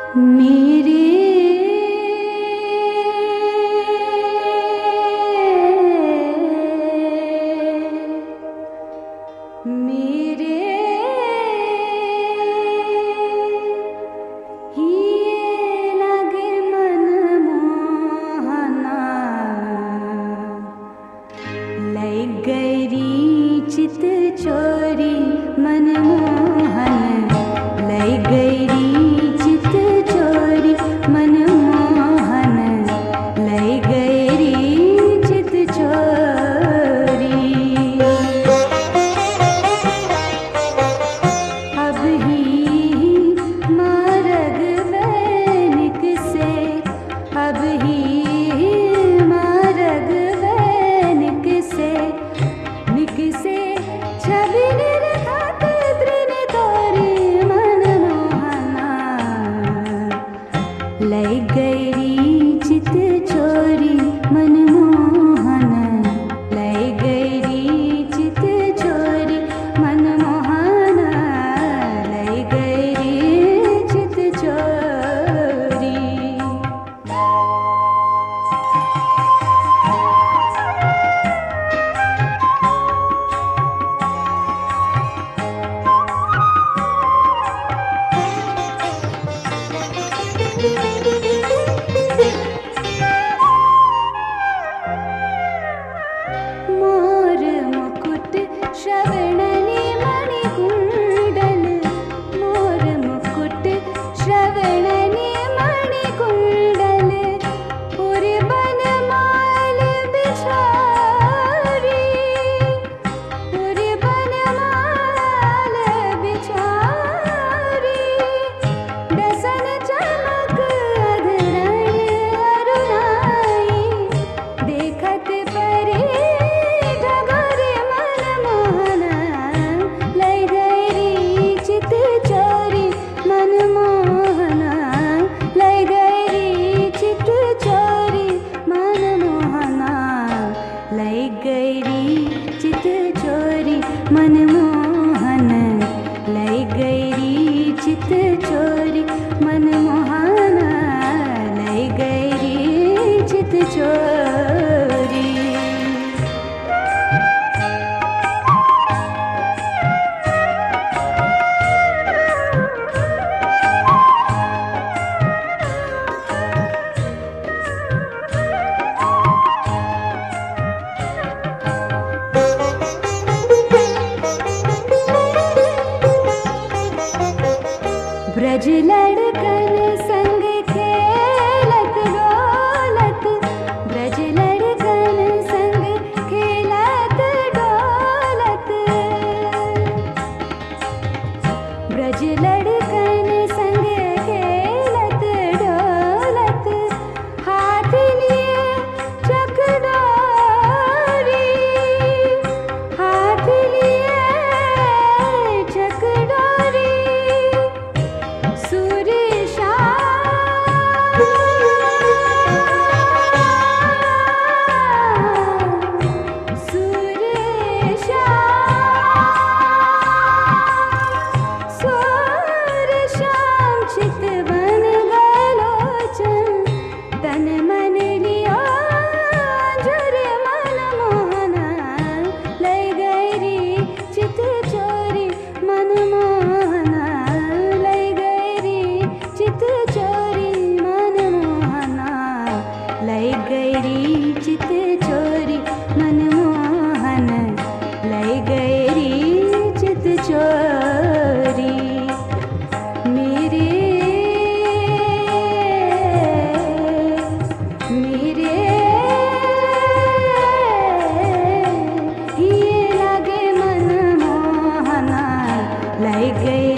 मेरे मेरे हिये लगे मन मोहना लय गैरी चित चोरी मन मोहन लय गैरी चित चोरी मन मोहन लय गैरी चित चोरी अब ही मारग वैनिक से अब ही मारग वैनिक से निक से छवि निर्घात दृन तोरी मन मोहना लय गैरी चित चोरी मन मोहन लय गैरी चित चोरी मन मोहन लय गैरी चित चोरी मोर मुकुट श्रवणनि मणिकुण्डल मोर मुकुट श्रवणनि मणिकुण्डल पूरे बनमाल बिछारी पूरे बनमाल बिछारी दसन चमक अधरण अरुणाई देखत परे ढगोरे मन मोहना लय गैरी चित चोरी मन मोहना लय गैरी चित चोरी मन मोहना लय गैरी चित चोरी मन मोहन लय गैरी चित चोरी मन मोहना लय गैरी चित चोरी ब्रज लड़कन संग खेलत डोलत ब्रज लड़कन संग खेलत डोलत ब्रज लड़कन संग खेलत डोलत हाथ लिए चकडोरी हाथ लिए चकडोरी सुरेशा सुरेशा सुरेशाम चितवन गलोचन तन मन लिया झरे मन मोहना लय गैरी चित चोरी मन मोहना लय गैरी चित चोरी मन मोहना लय गैरी चित चोरी मन मोहन लय गैरी चित चोरी मेरे मेरे हिये लगे मन मोहना लय गैरी